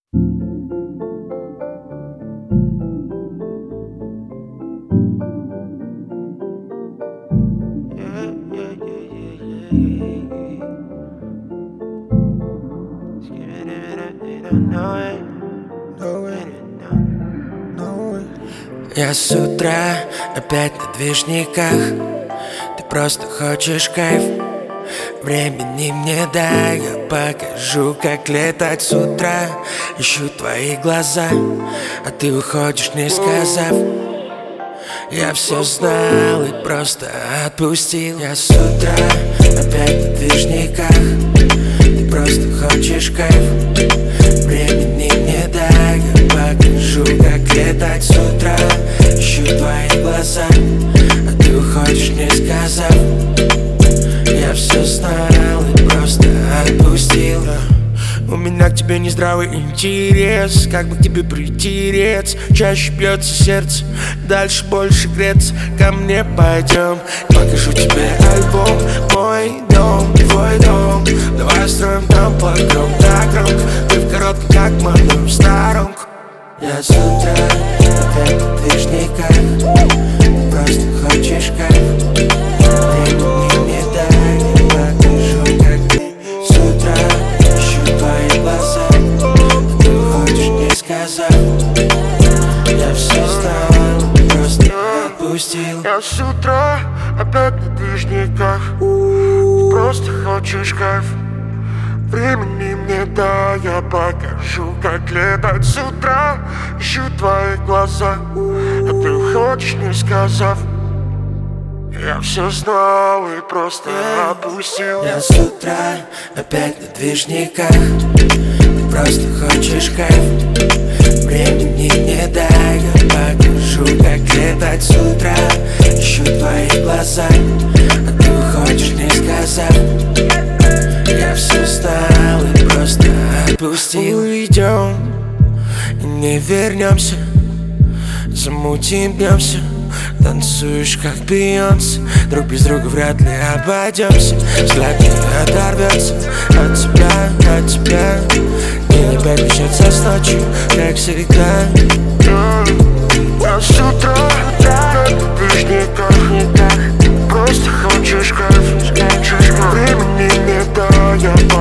Я с утра опять на движниках. Ты просто хочешь кайф. Времени мне дай, я покажу, как летать с утра. Ищу твои глаза, а ты уходишь, не сказав. Я все знал и просто отпустил. Я с утра опять на движниках. Ты просто хочешь кайф. Времени мне дай, я покажу, как летать с утра. Ищу твои глаза, а ты уходишь, не сказав. Я все знал и просто отпустил. У меня к тебе нездравый интерес. Как бы к тебе притереться? Чаще бьется сердце, дальше больше греться. Ко мне пойдем, покажу тебе альбом. Мой дом, твой дом. Давай строим там погром, так громко. Ты в коротком, как в моем сторонку. Я с утра опять на движниках. Ты просто хочешь кайф. Времени не дай, я покажу, как ты. С утра ищу твои глаза, ты уходишь, не сказав. Я все знал, просто отпустил. Я с утра опять на движниках. Ты просто хочешь кайф. Времени мне дай, я покажу, как летать с утра. Ищу твои глаза, а ты уходишь, не сказав. Я все знал и просто отпустил. Я с утра опять на движниках. Ты просто хочешь кайф. Времени не дай, я покажу, как летать с утра. Ищу твои глаза, а ты уходишь, не сказав. Я все знал и просто отпустил. Уйдем и не вернемся. Замутим, бьемся. Танцуешь, как Бейонсе. Друг без друга вряд ли обойдемся. Взгляд не оторвется от тебя. День опять начнется с ночи, как всегда. Я с утра на движниках. Просто хочешь кайф. Времени не дай, я